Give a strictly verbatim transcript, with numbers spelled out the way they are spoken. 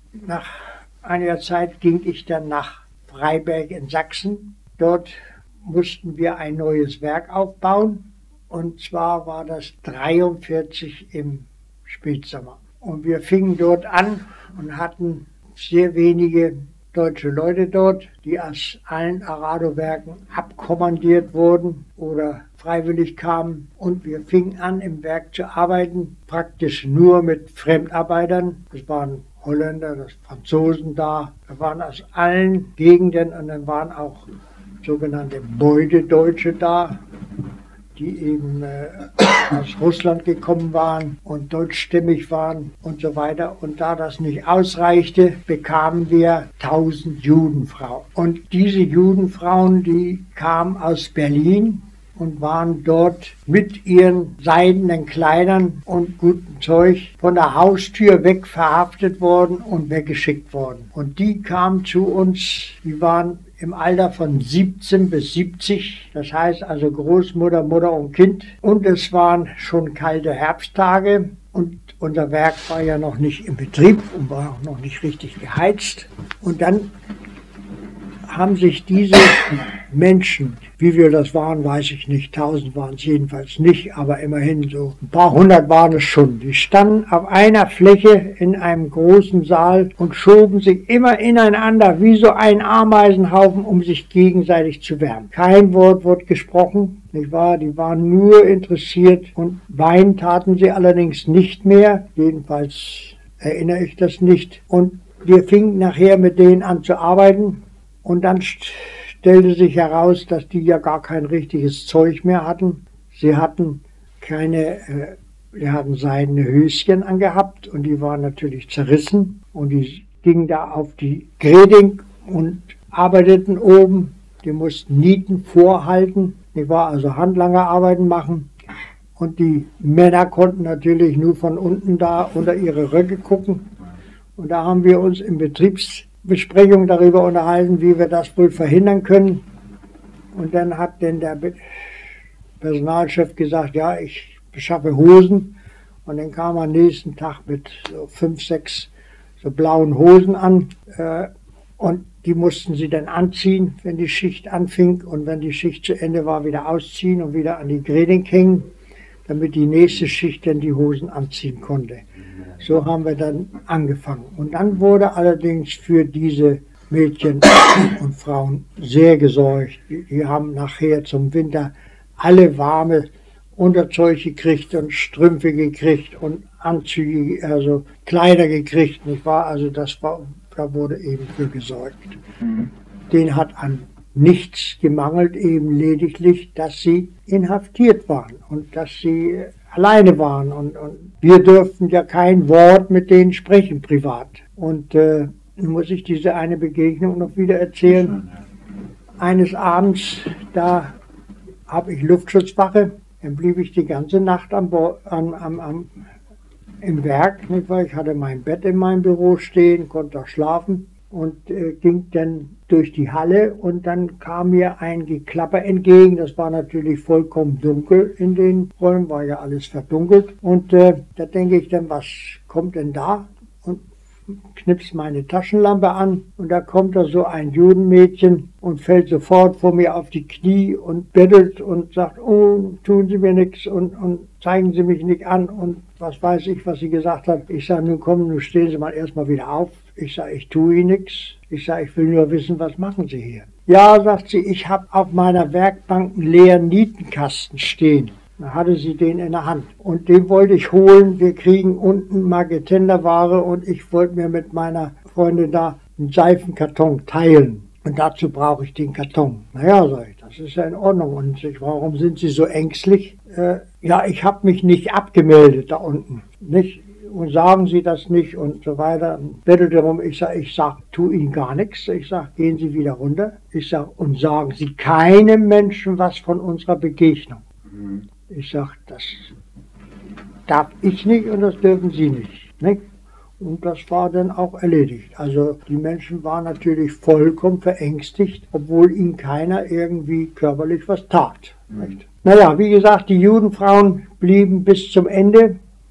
nach einiger Zeit ging ich dann nach Freiberg in Sachsen. Dort mussten wir ein neues Werk aufbauen. Und zwar war das dreiundvierzig im Spätsommer. Und wir fingen dort an und hatten sehr wenige deutsche Leute dort, die aus allen Arado-Werken abkommandiert wurden oder freiwillig kamen. Und wir fingen an, im Werk zu arbeiten, praktisch nur mit Fremdarbeitern. Es waren Holländer, das Franzosen da. Wir waren aus allen Gegenden und dann waren auch sogenannte Beutedeutsche da, die eben äh, aus Russland gekommen waren und deutschstämmig waren und so weiter. Und da das nicht ausreichte, bekamen wir tausend Judenfrauen. Und diese Judenfrauen, die kamen aus Berlin und waren dort mit ihren seidenen Kleidern und gutem Zeug von der Haustür weg verhaftet worden und weggeschickt worden. Und die kamen zu uns, die waren im Alter von siebzehn bis siebzig, das heißt also Großmutter, Mutter und Kind. Und es waren schon kalte Herbsttage und unser Werk war ja noch nicht in Betrieb und war auch noch nicht richtig geheizt. Und dann haben sich diese Menschen, wie wir das waren, weiß ich nicht, tausend waren es jedenfalls nicht, aber immerhin so ein paar hundert waren es schon. Die standen auf einer Fläche in einem großen Saal und schoben sich immer ineinander wie so ein Ameisenhaufen, um sich gegenseitig zu wärmen. Kein Wort wurde gesprochen, nicht wahr? Die waren nur interessiert und weinen taten sie allerdings nicht mehr, jedenfalls erinnere ich das nicht. Und wir fingen nachher mit denen an zu arbeiten. Und dann stellte sich heraus, dass die ja gar kein richtiges Zeug mehr hatten. Sie hatten keine, äh, sie hatten seidene Höschen angehabt und die waren natürlich zerrissen. Und die gingen da auf die Greding und arbeiteten oben. Die mussten Nieten vorhalten. Die war also Handlangerarbeiten machen. Und die Männer konnten natürlich nur von unten da unter ihre Röcke gucken. Und da haben wir uns im Betriebs Besprechung darüber unterhalten, wie wir das wohl verhindern können. Und dann hat denn der Personalchef gesagt, ja, ich beschaffe Hosen. Und dann kam er am nächsten Tag mit so fünf, sechs so blauen Hosen an. Und die mussten sie dann anziehen, wenn die Schicht anfing. Und wenn die Schicht zu Ende war, wieder ausziehen und wieder an die Greding hängen, damit die nächste Schicht dann die Hosen anziehen konnte. So haben wir dann angefangen. Und dann wurde allerdings für diese Mädchen und Frauen sehr gesorgt. Die haben nachher zum Winter alle warme Unterzeug gekriegt und Strümpfe gekriegt und Anzüge, also Kleider gekriegt. Nicht wahr? Also das war, da wurde eben für gesorgt. Mhm. Den hat an nichts gemangelt, eben lediglich, dass sie inhaftiert waren und dass sie alleine waren. Und, und wir durften ja kein Wort mit denen sprechen, privat. Und äh, nun muss ich diese eine Begegnung noch wieder erzählen. Eines Abends, da habe ich Luftschutzwache, dann blieb ich die ganze Nacht am, am, am, am, im Werk. Nicht wahr? Ich hatte mein Bett in meinem Büro stehen, konnte da schlafen. Und äh, ging dann durch die Halle und dann kam mir ein Geklapper entgegen. Das war natürlich vollkommen dunkel in den Räumen, war ja alles verdunkelt. Und äh, da denke ich dann, was kommt denn da? Und knipst meine Taschenlampe an und da kommt da so ein Judenmädchen und fällt sofort vor mir auf die Knie und bettelt und sagt, oh, tun Sie mir nichts und, und zeigen Sie mich nicht an und was weiß ich, was sie gesagt hat. Ich sage, nun kommen, nun stehen Sie mal erstmal wieder auf. Ich sage, ich tue Ihnen nichts. Ich sage, ich will nur wissen, was machen Sie hier? Ja, sagt sie, ich habe auf meiner Werkbank einen leeren Nietenkasten stehen. Da hatte sie den in der Hand. Und den wollte ich holen. Wir kriegen unten Marketenderware und ich wollte mir mit meiner Freundin da einen Seifenkarton teilen. Und dazu brauche ich den Karton. Naja, sag ich, das ist ja in Ordnung. Und ich, warum sind Sie so ängstlich? Äh, ja, ich habe mich nicht abgemeldet da unten. Nicht? Und sagen Sie das nicht und so weiter. Bettelt darum, ich sage, ich sag, tu Ihnen gar nichts. Ich sage, gehen Sie wieder runter. Ich sage, und sagen Sie keinem Menschen was von unserer Begegnung. Mhm. Ich sage, das darf ich nicht und das dürfen Sie nicht. nicht. Und das war dann auch erledigt. Also die Menschen waren natürlich vollkommen verängstigt, obwohl ihnen keiner irgendwie körperlich was tat. Mhm. Nicht? Naja, wie gesagt, die Judenfrauen blieben bis zum Ende.